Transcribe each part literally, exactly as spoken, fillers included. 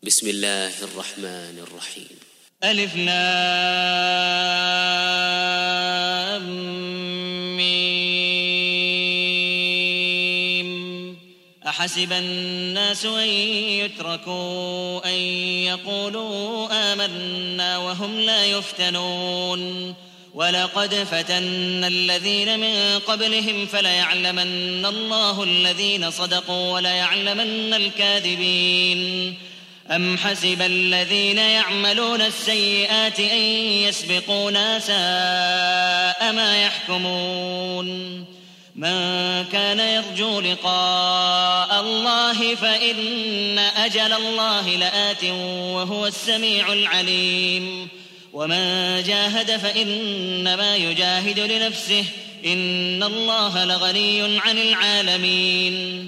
بسم الله الرحمن الرحيم. ألف لام ميم. أحسب الناس أن يتركوا أن يقولوا آمنا وهم لا يفتنون ولقد فتنا الذين من قبلهم فليعلمن الله الذين صدقوا وليعلمن الكاذبين. أم حسب الذين يعملون السيئات أن يسبقونا ساء ما يحكمون. من كان يرجو لقاء الله فإن أجل الله لآت وهو السميع العليم. ومن جاهد فإنما يجاهد لنفسه إن الله لغني عن العالمين.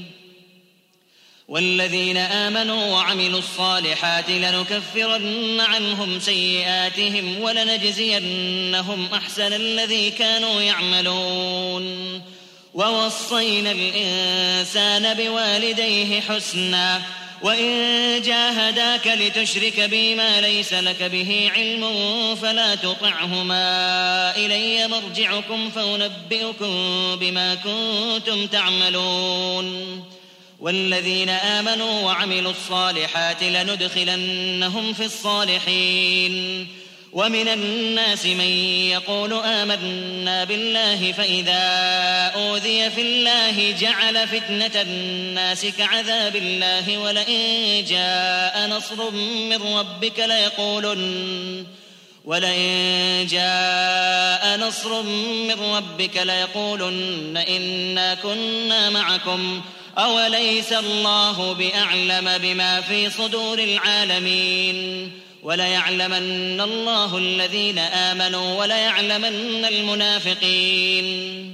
والذين آمنوا وعملوا الصالحات لنكفرن عنهم سيئاتهم ولنجزينهم أحسن الذي كانوا يعملون. ووصينا الإنسان بوالديه حسنا وإن جاهداك لتشرك بي ما ليس لك به علم فلا تطعهما إلي مرجعكم فأنبئكم بما كنتم تعملون. والذين آمنوا وعملوا الصالحات لندخلنهم في الصالحين. ومن الناس من يقول آمنا بالله فإذا أوذي في الله جعل فتنة الناس كعذاب الله ولئن جاء نصر من ربك ليقولن ولئن جاء نصر من ربك ليقولن إنا كنا معكم أوليس الله بأعلم بما في صدور العالمين. وليعلمن الله الذين آمنوا وليعلمن المنافقين.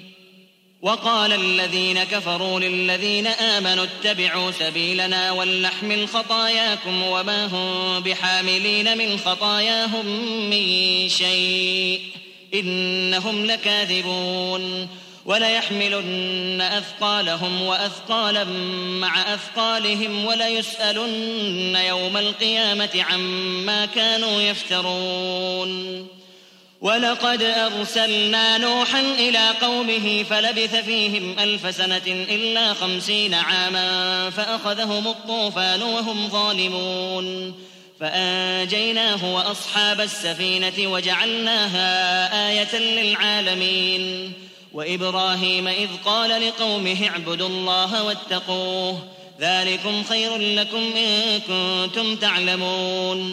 وقال الذين كفروا للذين آمنوا اتبعوا سبيلنا ولنحمل خطاياكم وما هم بحاملين من خطاياهم من شيء إنهم لكاذبون. وليحملن أثقالهم وأثقالا مع أثقالهم وليسألن يوم القيامة عما كانوا يفترون. ولقد أرسلنا نوحا إلى قومه فلبث فيهم ألف سنة إلا خمسين عاما فأخذهم الطوفان وهم ظالمون فأنجيناه وأصحاب السفينة وجعلناها آية للعالمين. وإبراهيم إذ قال لقومه اعبدوا الله واتقوه ذلكم خير لكم إن كنتم تعلمون.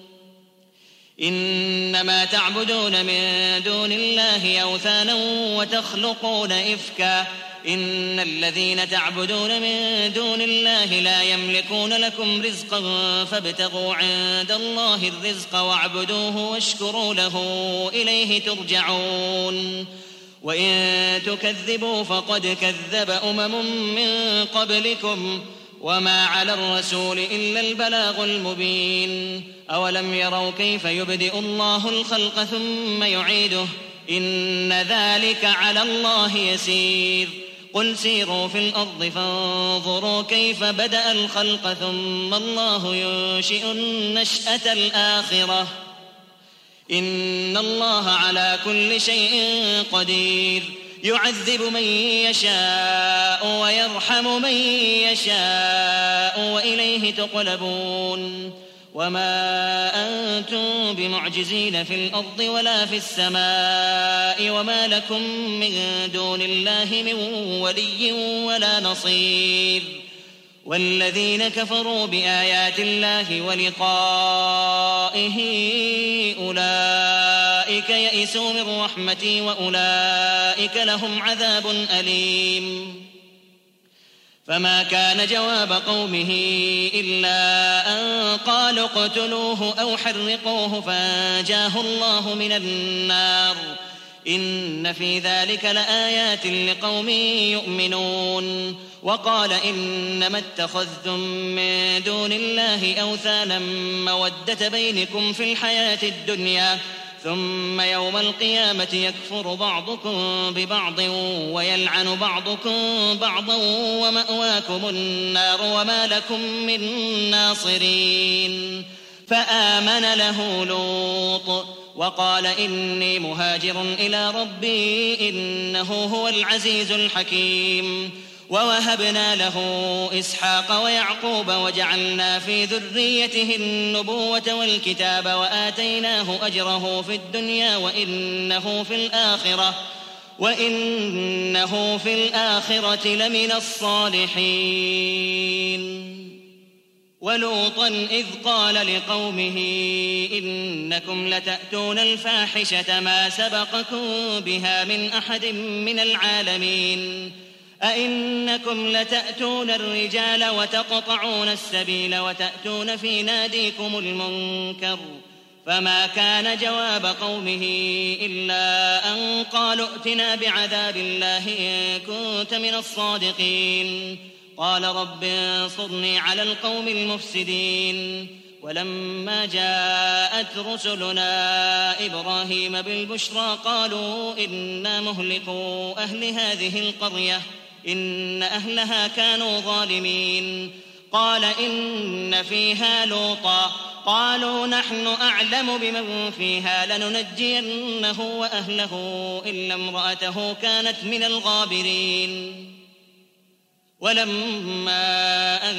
إنما تعبدون من دون الله أوثانا وتخلقون إفكا إن الذين تعبدون من دون الله لا يملكون لكم رزقا فابتغوا عند الله الرزق واعبدوه واشكروا له إليه ترجعون. وإن تكذبوا فقد كذب أمم من قبلكم وما على الرسول إلا البلاغ المبين. أولم يروا كيف يبدئ الله الخلق ثم يعيده إن ذلك على الله يسير. قل سيروا في الأرض فانظروا كيف بدأ الخلق ثم الله ينشئ النشأة الآخرة إن الله على كل شيء قدير. يعذب من يشاء ويرحم من يشاء وإليه تقلبون. وما أنتم بمعجزين في الأرض ولا في السماء وما لكم من دون الله من ولي ولا نصير. والذين كفروا بآيات الله ولقائه أولئك يئسوا من رحمتي وأولئك لهم عذاب أليم. فما كان جواب قومه إلا أن قالوا اقتلوه أو حرقوه فأنجاه الله من النار إن في ذلك لآيات لقوم يؤمنون. وقال إنما اتخذتم من دون الله أوثانا مودة بينكم في الحياة الدنيا ثم يوم القيامة يكفر بعضكم ببعض ويلعن بعضكم بعضا ومأواكم النار وما لكم من ناصرين. فآمن له لوط وقال إني مهاجر إلى ربي إنه هو العزيز الحكيم. ووهبنا له إسحاق ويعقوب وجعلنا في ذريته النبوة والكتاب وآتيناه أجره في الدنيا وإنه في الآخرة وإنه في الآخرة لمن الصالحين. ولوطا إذ قال لقومه إنكم لتأتون الفاحشة ما سبقكم بها من أحد من العالمين أئنكم لتأتون الرجال وتقطعون السبيل وتأتون في ناديكم المنكر. فما كان جواب قومه إلا أن قالوا ائتنا بعذاب الله إن كنت من الصادقين. قال رب انصرني على القوم المفسدين. ولما جاءت رسلنا إبراهيم بالبشرى قالوا إنا مهلكو أهل هذه القرية إن أهلها كانوا ظالمين. قال إن فيها لوطا قالوا نحن أعلم بمن فيها لننجينه وأهله إلا امرأته كانت من الغابرين. ولما أن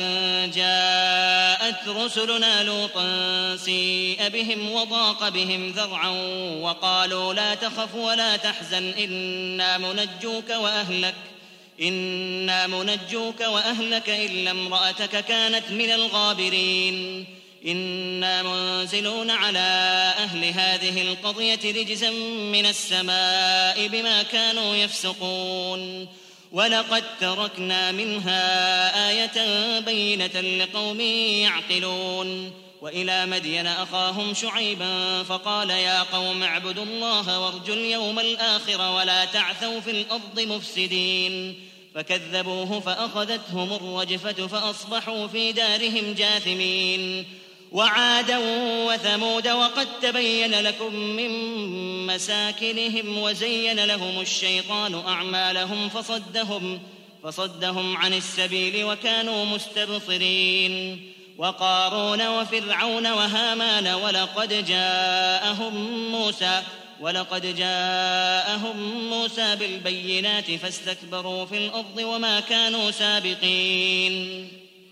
جاءت رسلنا لوطا سيء بهم وضاق بهم ذرعا وقالوا لا تخف ولا تحزن إنا منجوك وأهلك إنا منجوك وأهلك إلا امرأتك كانت من الغابرين. إنا منزلون على أهل هذه القرية رجزا من السماء بما كانوا يفسقون. ولقد تركنا منها آية بينة لقوم يعقلون. وإلى مدين أخاهم شعيبا فقال يا قوم اعبدوا الله وارجوا اليوم الآخر ولا تعثوا في الأرض مفسدين. فكذبوه فأخذتهم الرجفة فأصبحوا في دارهم جاثمين. وعادا وثمود وقد تبين لكم من مساكنهم وزين لهم الشيطان أعمالهم فصدهم, فصدهم عن السبيل وكانوا مستبصرين. وقارون وفرعون وهامان ولقد جاءهم موسى ولقد جاءهم موسى بالبينات فاستكبروا في الأرض وما كانوا سابقين.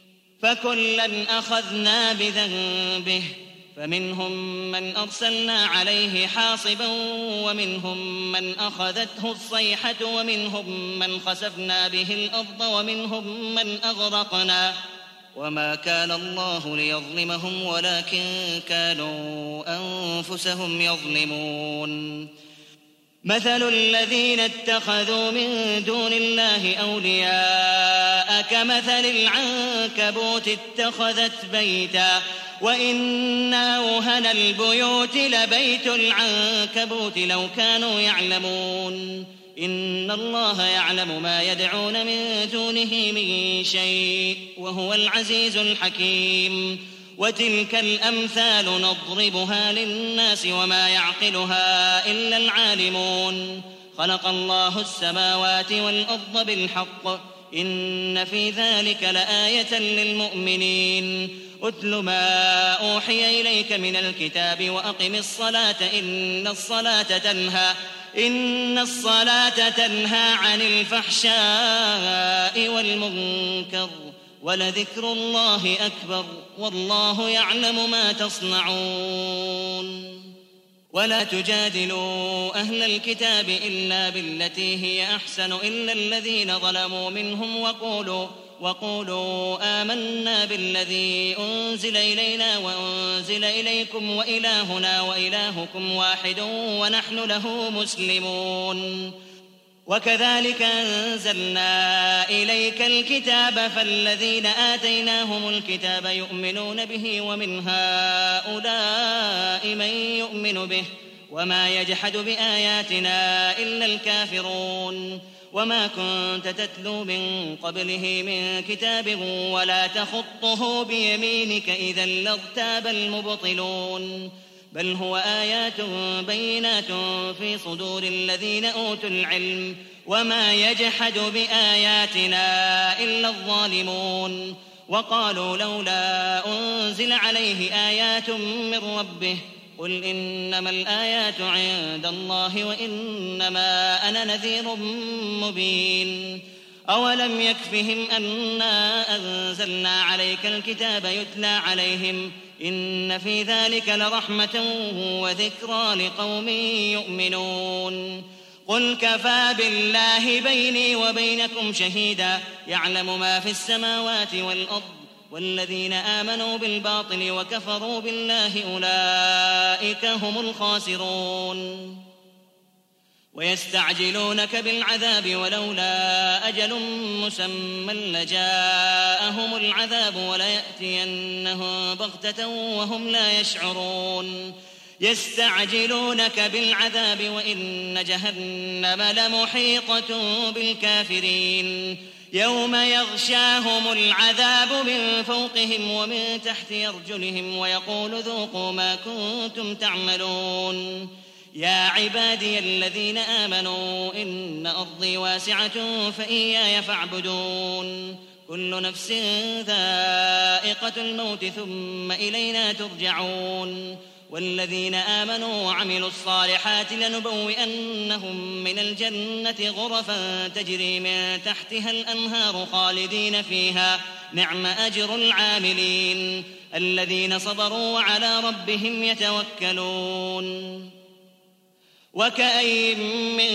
فكلا أخذنا بذنبه فمنهم من أرسلنا عليه حاصبا ومنهم من أخذته الصيحة ومنهم من خسفنا به الأرض ومنهم من أغرقنا وما كان الله ليظلمهم ولكن كانوا أنفسهم يظلمون. مثل الذين اتخذوا من دون الله أولياء كمثل العنكبوت اتخذت بيتا وإن أوهن البيوت لبيت العنكبوت لو كانوا يعلمون. إن الله يعلم ما يدعون من دونه من شيء وهو العزيز الحكيم. وتلك الأمثال نضربها للناس وما يعقلها إلا العالمون. خلق الله السماوات والأرض بالحق إن في ذلك لآية للمؤمنين. أتل ما أوحي إليك من الكتاب وأقم الصلاة إن الصلاة تنهى إن الصلاة تنهى عن الفحشاء والمنكر ولذكر الله أكبر والله يعلم ما تصنعون. ولا تجادلوا أهل الكتاب إلا بالتي هي أحسن إلا الذين ظلموا منهم وقولوا وقولوا آمنا بالذي أنزل إلينا وأنزل إليكم وإلهنا وإلهكم واحد ونحن له مسلمون. وكذلك أنزلنا إليك الكتاب فالذين آتيناهم الكتاب يؤمنون به ومن هؤلاء من يؤمن به وما يجحد بآياتنا إلا الكافرون. وما كنت تتلو من قبله من كتاب ولا تخطه بيمينك إذا لارتاب المبطلون. بل هو آيات بينات في صدور الذين أوتوا العلم وما يجحد بآياتنا إلا الظالمون. وقالوا لولا أنزل عليه آيات من ربه قل إنما الآيات عند الله وإنما أنا نذير مبين. أولم يكفهم أنا أنزلنا عليك الكتاب يتلى عليهم إن في ذلك لرحمة وذكرى لقوم يؤمنون. قل كفى بالله بيني وبينكم شهيدا يعلم ما في السماوات والأرض والذين آمنوا بالباطل وكفروا بالله أولئك هم الخاسرون. ويستعجلونك بالعذاب ولولا أجل مسمى لجاءهم العذاب وليأتينهم بغتة وهم لا يشعرون. يستعجلونك بالعذاب وإن جهنم لمحيطة بالكافرين يوم يغشاهم العذاب من فوقهم ومن تحت أرجلهم ويقول ذوقوا ما كنتم تعملون. يا عبادي الذين آمنوا إن أرضي واسعة فإياي فاعبدون. كل نفس ذائقة الموت ثم إلينا ترجعون. والذين آمنوا وعملوا الصالحات لنبوئنهم من الجنة غرفا تجري من تحتها الأنهار خالدين فيها نعم أجر العاملين الذين صبروا وعلى ربهم يتوكلون. وكأين من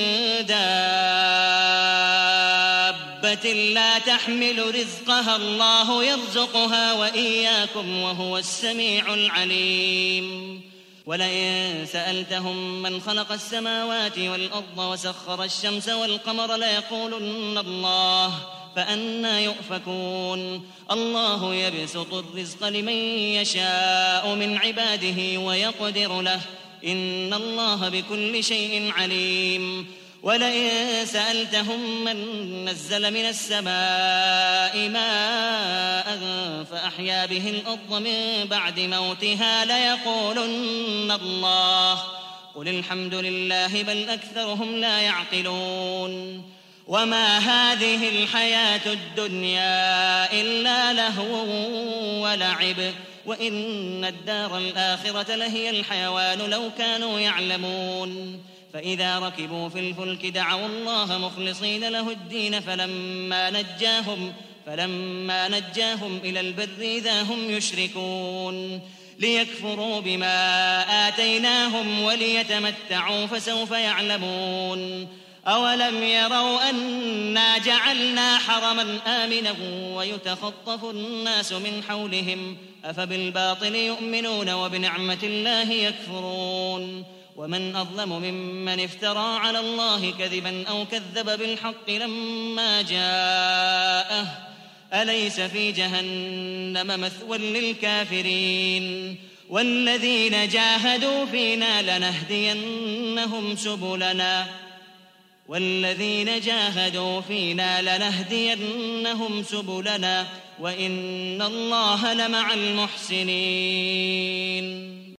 دابة لا تحمل رزقها الله يرزقها وإياكم وهو السميع العليم. ولئن سألتهم من خلق السماوات والأرض وسخر الشمس والقمر ليقولن الله فأنى يؤفكون. الله يبسط الرزق لمن يشاء من عباده ويقدر له إن الله بكل شيء عليم. ولئن سألتهم من نزل من السماء ماء فأحيا به الأرض من بعد موتها ليقولن الله قل الحمد لله بل أكثرهم لا يعقلون. وما هذه الحياة الدنيا إلا لهو ولعب وإن الدار الآخرة لهي الحيوان لو كانوا يعلمون. فإذا ركبوا في الفلك دعوا الله مخلصين له الدين فلما نجاهم, فلما نجاهم إلى البر إذا هم يشركون. ليكفروا بما آتيناهم وليتمتعوا فسوف يعلمون. أولم يروا أنا جعلنا حرما آمنا ويتخطف الناس من حولهم أفبالباطل يؤمنون وبنعمة الله يكفرون. ومن أظلم ممن افترى على الله كذبا أو كذب بالحق لما جاءه أليس في جهنم مثوى للكافرين. والذين جاهدوا فينا لنهدينهم سبلنا والذين جاهدوا فينا لنهدينهم سبلنا وإن الله لمع المحسنين.